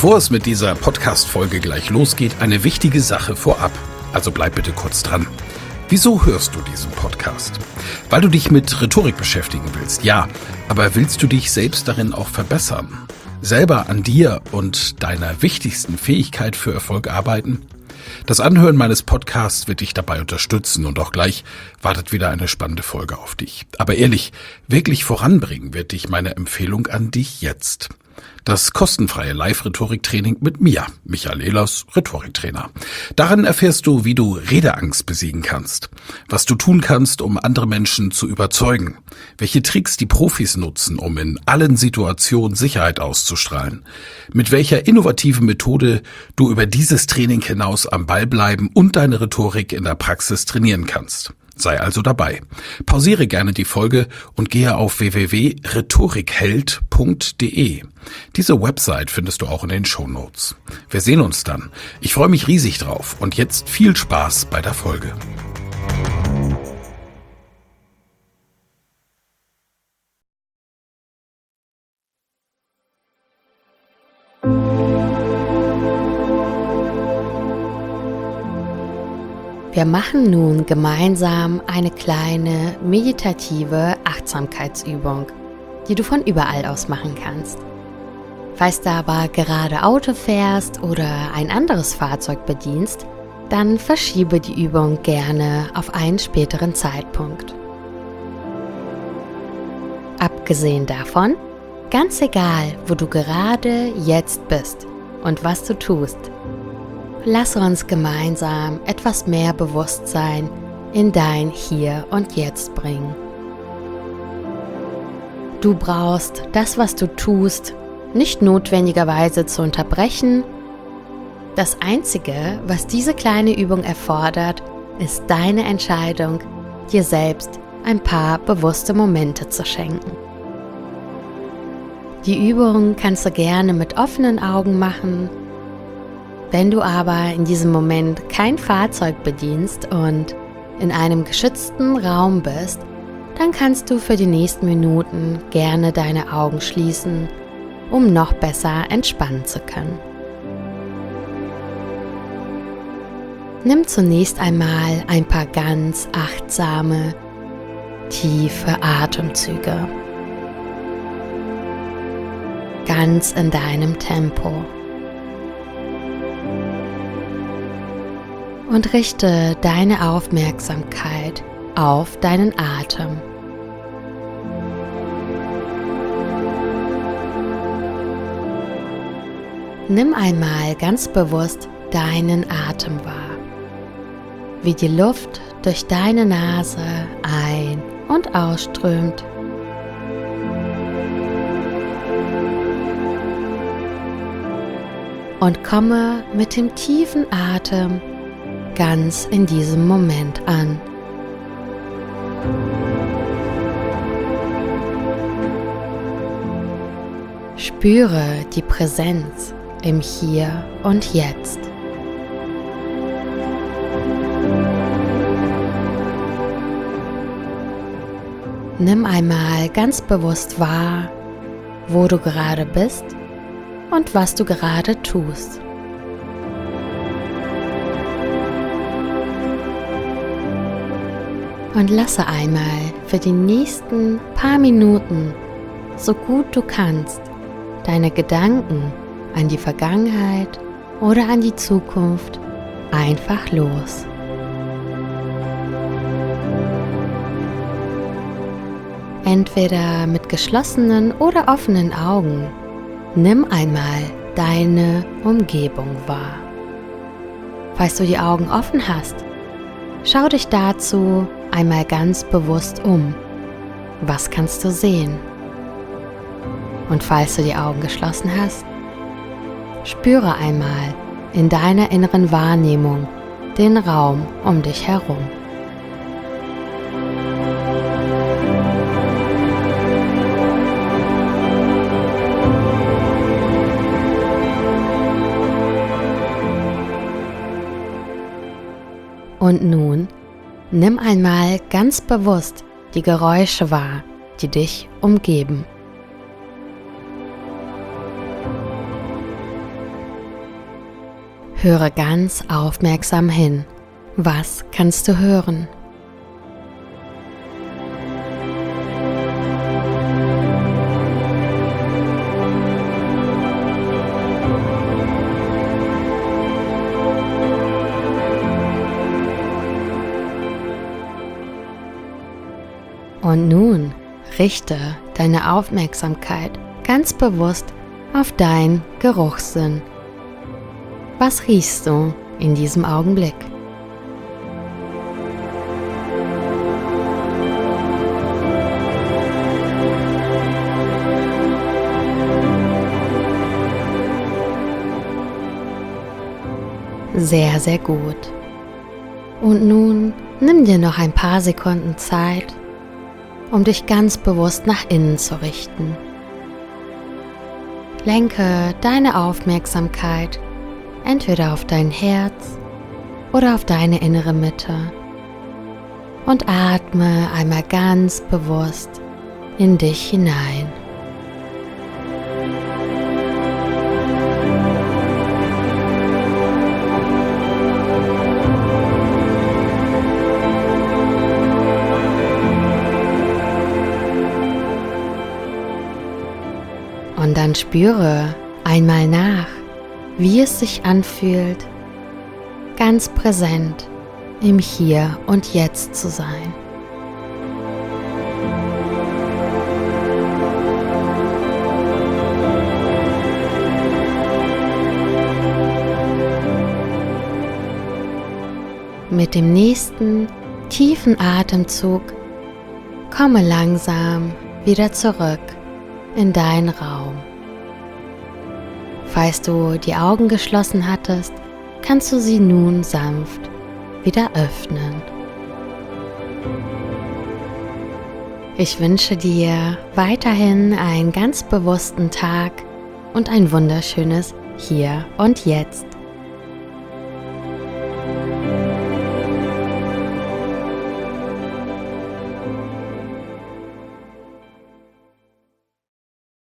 Bevor es mit dieser Podcast-Folge gleich losgeht, eine wichtige Sache vorab. Also bleib bitte kurz dran. Wieso hörst du diesen Podcast? Weil du dich mit Rhetorik beschäftigen willst, ja. Aber willst du dich selbst darin auch verbessern? Selber an dir und deiner wichtigsten Fähigkeit für Erfolg arbeiten? Das Anhören meines Podcasts wird dich dabei unterstützen und auch gleich wartet wieder eine spannende Folge auf dich. Aber ehrlich, wirklich voranbringen wird dich meine Empfehlung an dich jetzt. Das kostenfreie Live-Rhetorik-Training mit mir, Michael Ehlers, Rhetoriktrainer. Darin erfährst du, wie du Redeangst besiegen kannst, was du tun kannst, um andere Menschen zu überzeugen, welche Tricks die Profis nutzen, um in allen Situationen Sicherheit auszustrahlen, mit welcher innovativen Methode du über dieses Training hinaus am Ball bleiben und deine Rhetorik in der Praxis trainieren kannst. Sei also dabei. Pausiere gerne die Folge und gehe auf www.rhetorikheld.de. Diese Website findest du auch in den Shownotes. Wir sehen uns dann. Ich freue mich riesig drauf und jetzt viel Spaß bei der Folge. Wir machen nun gemeinsam eine kleine meditative Achtsamkeitsübung, die du von überall aus machen kannst. Falls du aber gerade Auto fährst oder ein anderes Fahrzeug bedienst, dann verschiebe die Übung gerne auf einen späteren Zeitpunkt. Abgesehen davon, ganz egal, wo du gerade jetzt bist und was du tust, lass uns gemeinsam etwas mehr Bewusstsein in dein Hier und Jetzt bringen. Du brauchst das, was du tust, nicht notwendigerweise zu unterbrechen. Das Einzige, was diese kleine Übung erfordert, ist deine Entscheidung, dir selbst ein paar bewusste Momente zu schenken. Die Übung kannst du gerne mit offenen Augen machen. Wenn du aber in diesem Moment kein Fahrzeug bedienst und in einem geschützten Raum bist, dann kannst du für die nächsten Minuten gerne deine Augen schließen, um noch besser entspannen zu können. Nimm zunächst einmal ein paar ganz achtsame, tiefe Atemzüge. Ganz in deinem Tempo. Und richte deine Aufmerksamkeit auf deinen Atem. Nimm einmal ganz bewusst deinen Atem wahr, wie die Luft durch deine Nase ein- und ausströmt. Und komme mit dem tiefen Atem ganz in diesem Moment an. Spüre die Präsenz im Hier und Jetzt. Nimm einmal ganz bewusst wahr, wo du gerade bist und was du gerade tust. Und lasse einmal für die nächsten paar Minuten, so gut du kannst, deine Gedanken an die Vergangenheit oder an die Zukunft einfach los. Entweder mit geschlossenen oder offenen Augen, nimm einmal deine Umgebung wahr. Falls du die Augen offen hast, schau dich dazu einmal ganz bewusst um. Was kannst du sehen? Und falls du die Augen geschlossen hast, spüre einmal in deiner inneren Wahrnehmung den Raum um dich herum. Und nun nimm einmal ganz bewusst die Geräusche wahr, die dich umgeben. Höre ganz aufmerksam hin. Was kannst du hören? Und nun richte deine Aufmerksamkeit ganz bewusst auf deinen Geruchssinn. Was riechst du in diesem Augenblick? Sehr, sehr gut. Und nun nimm dir noch ein paar Sekunden Zeit, um dich ganz bewusst nach innen zu richten. Lenke deine Aufmerksamkeit entweder auf dein Herz oder auf deine innere Mitte und atme einmal ganz bewusst in dich hinein. Und dann spüre einmal nach, wie es sich anfühlt, ganz präsent im Hier und Jetzt zu sein. Mit dem nächsten tiefen Atemzug komme langsam wieder zurück in deinen Raum. Falls du die Augen geschlossen hattest, kannst du sie nun sanft wieder öffnen. Ich wünsche dir weiterhin einen ganz bewussten Tag und ein wunderschönes Hier und Jetzt.